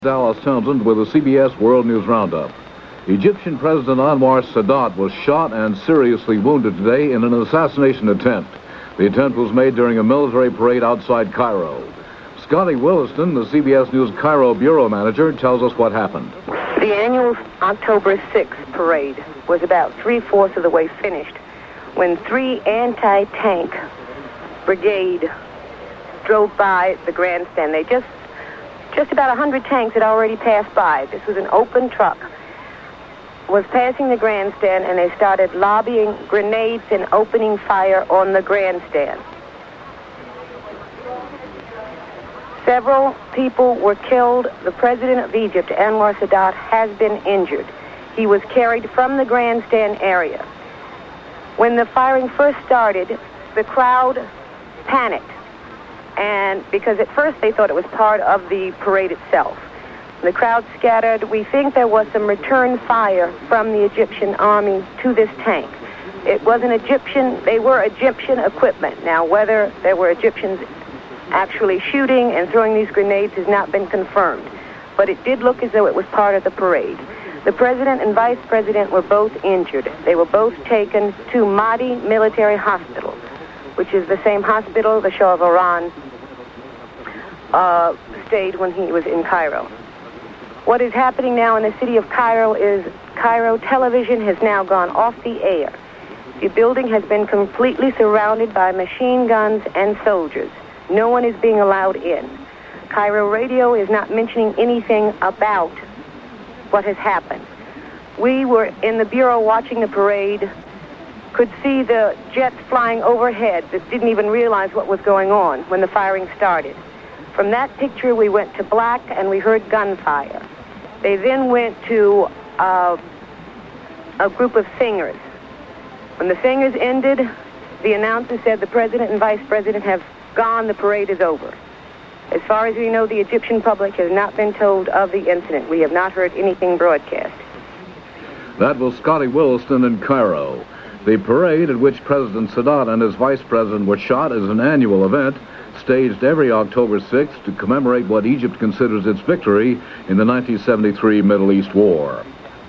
Dallas Townsend with the CBS World News Roundup. Egyptian President Anwar Sadat was shot and seriously wounded today in an assassination attempt. The attempt was made during a military parade outside Cairo. Scotty Williston, the CBS News Cairo bureau manager, tells us what happened. The annual October 6th parade was about three-fourths of the way finished when three anti-tank brigade drove by the grandstand. They just about 100 tanks had already passed by. This was an open truck. Was passing the grandstand, and they started lobbing grenades and opening fire on the grandstand. Several people were killed. The president of Egypt, Anwar Sadat, has been injured. He was carried from the grandstand area. When the firing first started, the crowd panicked. And because at first they thought it was part of the parade itself. The crowd scattered. We think there was some return fire from the Egyptian army to this tank. It was they were Egyptian equipment. Now, whether there were Egyptians actually shooting and throwing these grenades has not been confirmed. But it did look as though it was part of the parade. The president and vice president were both injured. They were both taken to Mahdi Military Hospital, which is the same hospital the Shah of Iran stayed when he was in Cairo. What is happening now in the city of Cairo is Cairo television has now gone off the air. The building has been completely surrounded by machine guns and soldiers. No one is being allowed in. Cairo radio is not mentioning anything about what has happened. We were in the bureau watching the parade, could see the jets flying overhead that didn't even realize what was going on when the firing started. From that picture, we went to black and we heard gunfire. They then went to a group of singers. When the singers ended, the announcer said the president and vice president have gone, the parade is over. As far as we know, the Egyptian public has not been told of the incident. We have not heard anything broadcast. That was Scotty Williston in Cairo. The parade at which President Sadat and his vice president were shot is an annual event staged every October 6th to commemorate what Egypt considers its victory in the 1973 Middle East War.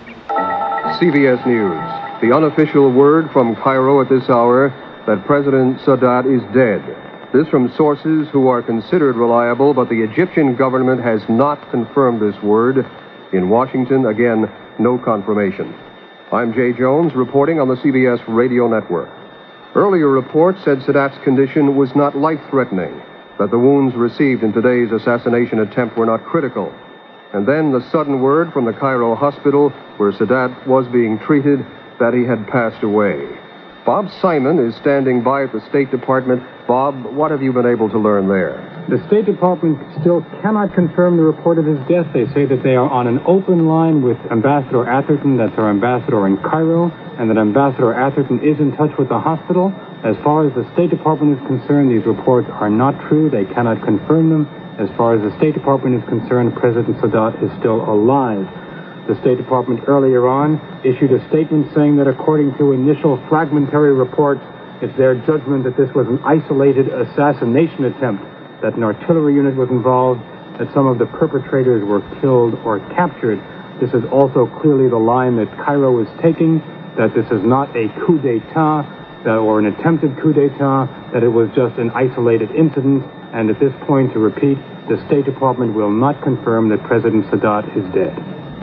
CBS News. The unofficial word from Cairo at this hour that President Sadat is dead. This from sources who are considered reliable, but the Egyptian government has not confirmed this word. In Washington, again, no confirmation. I'm Jay Jones, reporting on the CBS Radio Network. Earlier reports said Sadat's condition was not life-threatening, that the wounds received in today's assassination attempt were not critical. And then the sudden word from the Cairo hospital, where Sadat was being treated, that he had passed away. Bob Simon is standing by at the State Department. Bob, what have you been able to learn there? The State Department still cannot confirm the report of his death. They say that they are on an open line with Ambassador Atherton, that's our ambassador in Cairo, and that Ambassador Atherton is in touch with the hospital. As far as the State Department is concerned, these reports are not true. They cannot confirm them. As far as the State Department is concerned, President Sadat is still alive. The State Department earlier on issued a statement saying that according to initial fragmentary reports, it's their judgment that this was an isolated assassination attempt, that an artillery unit was involved, that some of the perpetrators were killed or captured. This is also clearly the line that Cairo is taking, that this is not a coup d'etat or an attempted coup d'etat, that it was just an isolated incident. And at this point, to repeat, the State Department will not confirm that President Sadat is dead.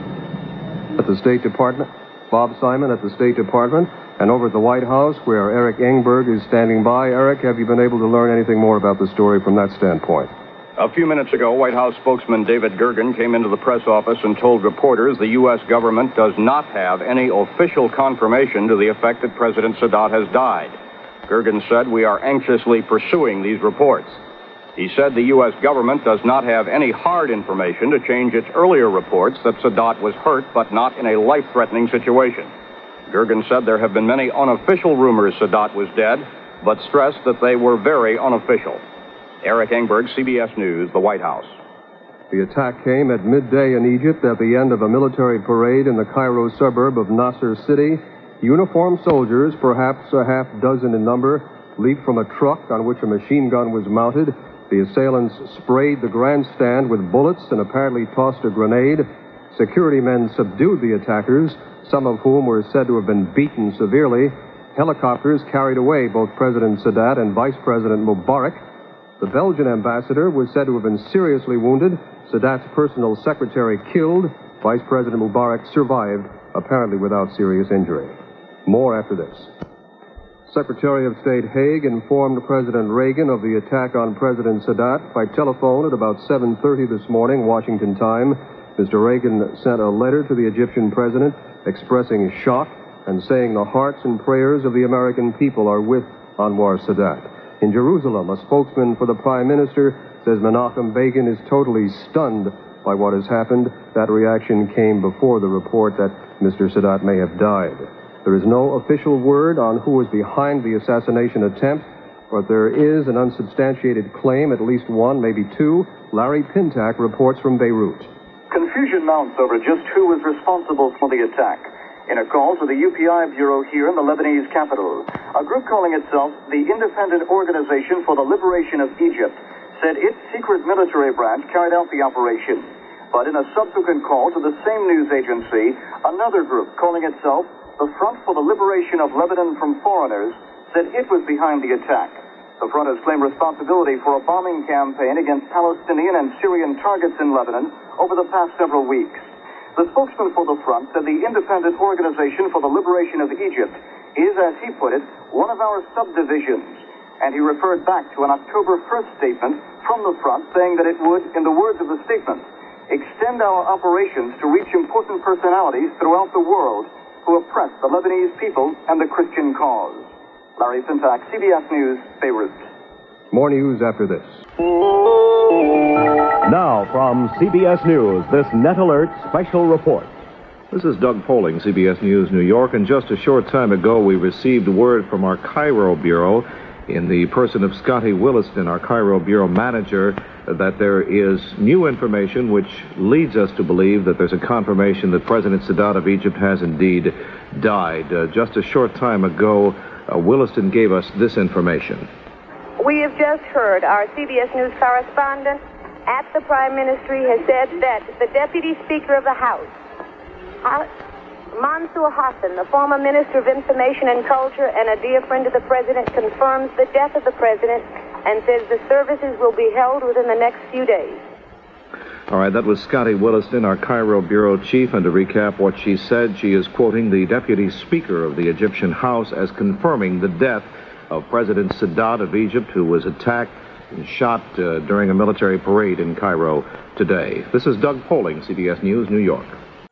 At the State Department, Bob Simon at the State Department, and over at the White House, where Eric Engberg is standing by. Eric, have you been able to learn anything more about the story from that standpoint? A few minutes ago, White House spokesman David Gergen came into the press office and told reporters the U.S. government does not have any official confirmation to the effect that President Sadat has died. Gergen said, "We are anxiously pursuing these reports." He said the U.S. government does not have any hard information to change its earlier reports that Sadat was hurt but not in a life-threatening situation. Gergen said there have been many unofficial rumors Sadat was dead, but stressed that they were very unofficial. Eric Engberg, CBS News, the White House. The attack came at midday in Egypt at the end of a military parade in the Cairo suburb of Nasser City. Uniformed soldiers, perhaps a half dozen in number, leaped from a truck on which a machine gun was mounted The assailants sprayed the grandstand with bullets and apparently tossed a grenade. Security men subdued the attackers, some of whom were said to have been beaten severely. Helicopters carried away both President Sadat and Vice President Mubarak. The Belgian ambassador was said to have been seriously wounded. Sadat's personal secretary killed. Vice President Mubarak survived, apparently without serious injury. More after this. Secretary of State Haig informed President Reagan of the attack on President Sadat by telephone at about 7:30 this morning, Washington time. Mr. Reagan sent a letter to the Egyptian president expressing shock and saying the hearts and prayers of the American people are with Anwar Sadat. In Jerusalem, a spokesman for the Prime Minister says Menachem Begin is totally stunned by what has happened. That reaction came before the report that Mr. Sadat may have died. There is no official word on who is behind the assassination attempt, but there is an unsubstantiated claim, at least one, maybe two. Larry Pintack reports from Beirut. Confusion mounts over just who was responsible for the attack. In a call to the UPI Bureau here in the Lebanese capital, a group calling itself the Independent Organization for the Liberation of Egypt said its secret military branch carried out the operation. But in a subsequent call to the same news agency, another group calling itself the Front for the Liberation of Lebanon from Foreigners said it was behind the attack. The front has claimed responsibility for a bombing campaign against Palestinian and Syrian targets in Lebanon over the past several weeks. The spokesman for the front said the Independent Organization for the Liberation of Egypt is, as he put it, one of our subdivisions. And he referred back to an October 1st statement from the front saying that it would, in the words of the statement, extend our operations to reach important personalities throughout the world who oppress the Lebanese people and the Christian cause. Larry Pintack, CBS News, Beirut. More news after this. Now from CBS News, this Net Alert special report. This is Doug Poling, CBS News, New York, and just a short time ago we received word from our Cairo bureau in the person of Scotty Williston, our Cairo bureau manager, that there is new information which leads us to believe that there's a confirmation that President Sadat of Egypt has indeed died. Just a short time ago, Williston gave us this information. We have just heard our CBS News correspondent at the Prime Ministry has said that the Deputy Speaker of the House, Mansour Hassan, the former Minister of Information and Culture and a dear friend of the President, confirms the death of the President and says the services will be held within the next few days. All right, that was Scotty Williston, our Cairo bureau chief, and to recap what she said, she is quoting the Deputy Speaker of the Egyptian House as confirming the death of President Sadat of Egypt, who was attacked and shot during a military parade in Cairo today. This is Doug Poling, CBS News, New York.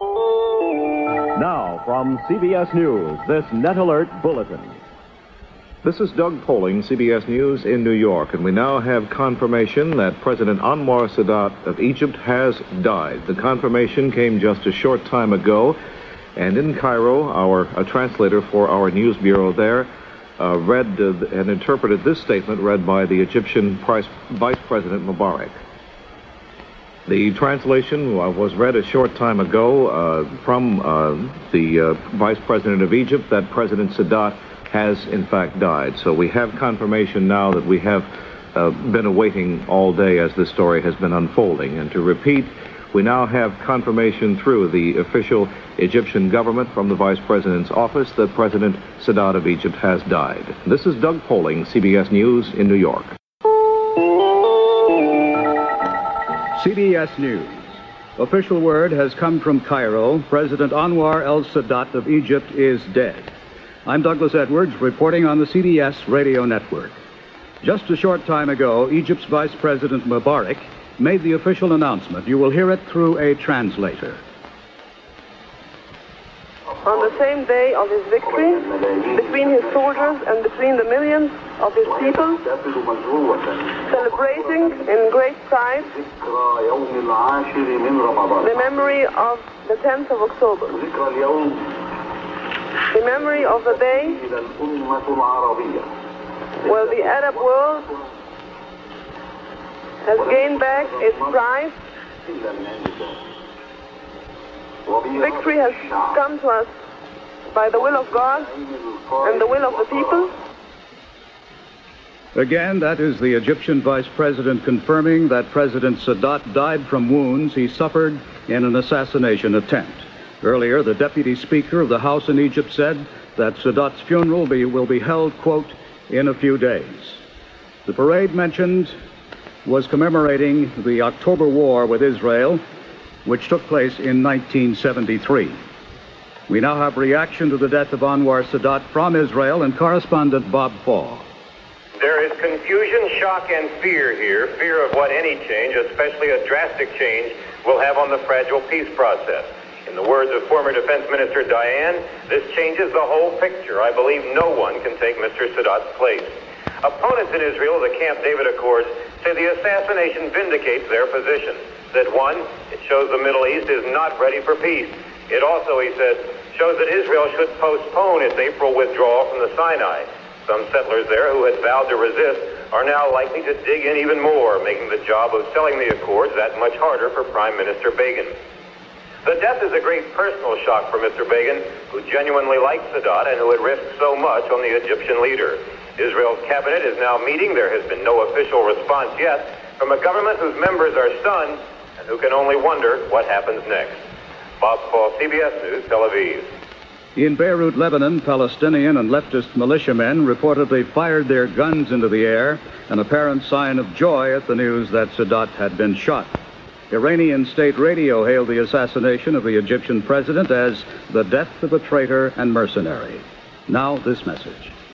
Now from CBS News, this Net Alert Bulletin. This is Doug Poling, CBS News in New York, and we now have confirmation that President Anwar Sadat of Egypt has died. The confirmation came just a short time ago, and in Cairo, a translator for our news bureau there read and interpreted this statement read by the Egyptian Vice President Mubarak. The translation was read a short time ago from the Vice President of Egypt that President Sadat has in fact died. So we have confirmation now that we have been awaiting all day as this story has been unfolding. And to repeat, we now have confirmation through the official Egyptian government from the Vice President's office that President Sadat of Egypt has died. This is Doug Poling, CBS News in New York. CBS News. Official word has come from Cairo. President Anwar el-Sadat of Egypt is dead. I'm Douglas Edwards, reporting on the CBS radio network. Just a short time ago, Egypt's Vice President Mubarak made the official announcement. You will hear it through a translator. On the same day of his victory, between his soldiers and between the millions of his people, celebrating in great pride the memory of the 10th of October, the memory of the day where the Arab world has gained back its pride. Victory has come to us by the will of God and the will of the people. Again, that is the Egyptian vice president confirming that President Sadat died from wounds he suffered in an assassination attempt. Earlier, the deputy speaker of the House in Egypt said that Sadat's funeral will be held, quote, in a few days. The parade mentioned was commemorating the October War with Israel, which took place in 1973. We now have reaction to the death of Anwar Sadat from Israel and correspondent Bob Fall. There is confusion, shock, and fear here. Fear of what any change, especially a drastic change, will have on the fragile peace process. In the words of former Defense Minister Dayan, this changes the whole picture. I believe no one can take Mr. Sadat's place. Opponents in Israel of the Camp David Accords say the assassination vindicates their position. That one, it shows the Middle East is not ready for peace. It also, he said, shows that Israel should postpone its April withdrawal from the Sinai. Some settlers there who had vowed to resist are now likely to dig in even more, making the job of selling the accords that much harder for Prime Minister Begin. The death is a great personal shock for Mr. Begin, who genuinely liked Sadat and who had risked so much on the Egyptian leader. Israel's cabinet is now meeting. There has been no official response yet from a government whose members are stunned and who can only wonder what happens next. Bob Fall, CBS News, Tel Aviv. In Beirut, Lebanon, Palestinian and leftist militiamen reportedly fired their guns into the air, an apparent sign of joy at the news that Sadat had been shot. Iranian state radio hailed the assassination of the Egyptian president as the death of a traitor and mercenary. Now, this message.